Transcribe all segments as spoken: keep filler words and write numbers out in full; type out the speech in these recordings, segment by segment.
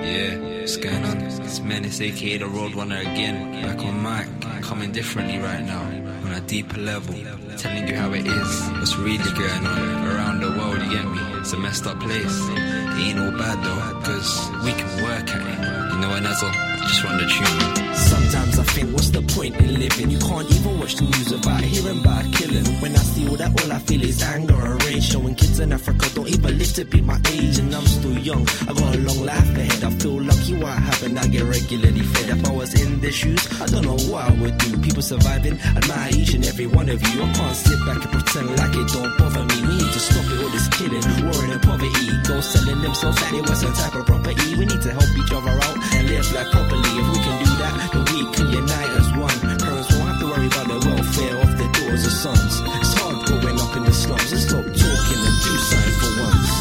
Yeah, what's going on? It's Menace, aka the Roadrunner again. Back on mic, coming differently right now, on a deeper level, telling you how it is, what's really going on around the world, you get me? It's a messed up place. It ain't all bad though, cause we can work at it. You know what, Nazzle? Just run the tune. Sometimes I think, what's the point in living? You can't even watch the news about hearing about killing. When I see all that, all I feel is anger and rage. Showing kids in Africa don't even live to be my age, and I'm still young. I got a long life ahead. I feel lucky what happened. I get regularly fed. If I was in their shoes, I don't know what I would do. People surviving, admire each and every one of you. I can't sit back and pretend like it don't bother me. We need to stop it, all this killing, war and poverty. Go selling themselves like they was some type of property. We need to help each other out and live life properly. If we can do that, then we can unite as one. Parents won't have to worry about the welfare of their daughters or sons. It's hard growing up in the slums. Let's stop talking and do something for once.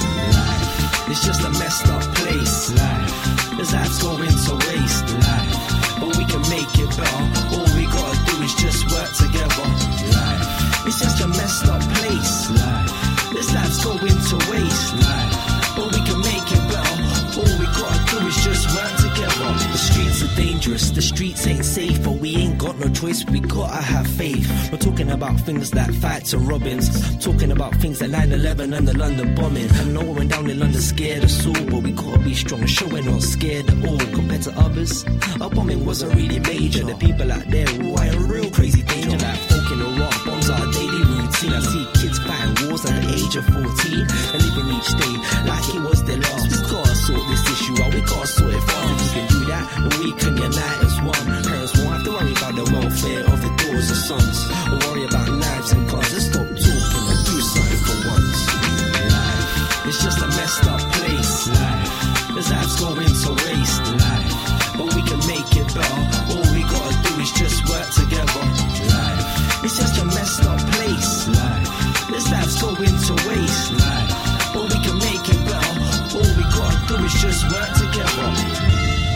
Life, it's just a messed up place. Life, this life's going to waste. Life, but we can make it better. All we gotta do is just work together. Life, it's just a messed up place. Life, this life's going to waste. Life, but we can make it better. All we gotta do is just work together. The streets are dangerous, the streets ain't safe, but we ain't got no choice, we gotta have faith. We're talking about things like fights and robbings, talking about things like nine eleven and the London bombing. I know when down in London scared us all, but we gotta be strong, show we're not scared at all. Compared to others, our bombing wasn't really major. The people out there were in real crazy danger, like folk in Iraq, bombs are a daily routine. I see kids fighting wars at the age of fourteen, and living each day like it was their last. We gotta sort this issue out, we gotta sort it fast. If we can do that, then we can unite as one. Parents won't have to worry about the welfare of their daughters or sons, or worry about knives and guns. Let's stop talking and do something for once. Life, it's just a messed up place. Life, this life's going to waste. Life, but we can make it better. All we gotta do is just work together. Life, it's just a messed up place. Life, this life's going to waste. Life, but we can make it better. All we gotta do is just work together.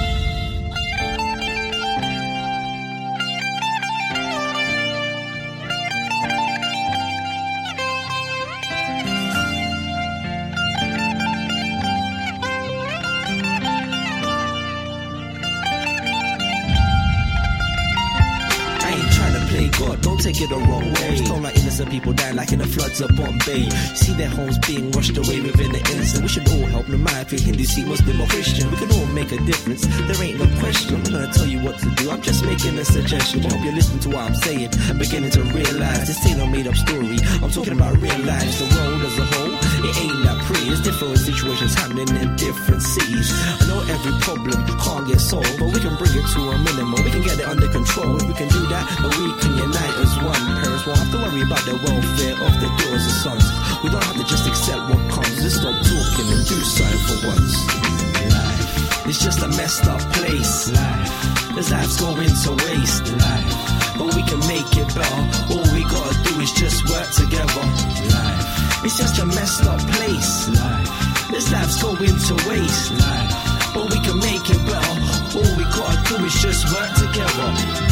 God, don't take it the wrong way. Don't like innocent people die like in the floods of Bombay. See their homes being washed away within the instant. We should all help, no matter if you're Hindu, Sikh, Muslim or Christian. We can all make a difference, there ain't no question. I'm not gonna tell you what to do, I'm just making a suggestion. I hope you're listening to what I'm saying and beginning to realize this ain't no made up story. I'm talking about real lives, the world as a whole. It ain't that pretty, there's different situations happening in different cities. I know every problem can't get solved, but we can bring it to a minimum. We can get it under control. If we can do that, then we can unite as one. Parents won't have to worry about the welfare of their daughters or sons. We don't have to just accept what comes. Let's stop talking and do something for once. Life, it's just a messed up place. Life, this life's going to waste. Life, but we can make it better. All we gotta do is just work together. Life, it's just a messed up place. Life, this life's going to waste. Life, but we can make it better. All we gotta do is just work together.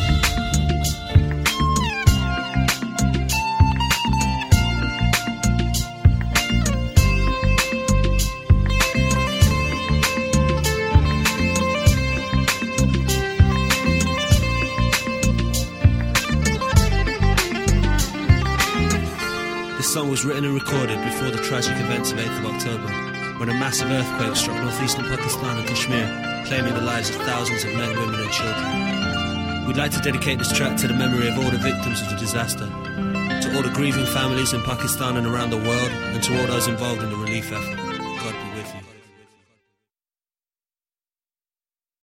This song was written and recorded before the tragic events of eighth of October, when a massive earthquake struck northeastern Pakistan and Kashmir, claiming the lives of thousands of men, women and children. We'd like to dedicate this track to the memory of all the victims of the disaster, to all the grieving families in Pakistan and around the world, and to all those involved in the relief effort. God be with you.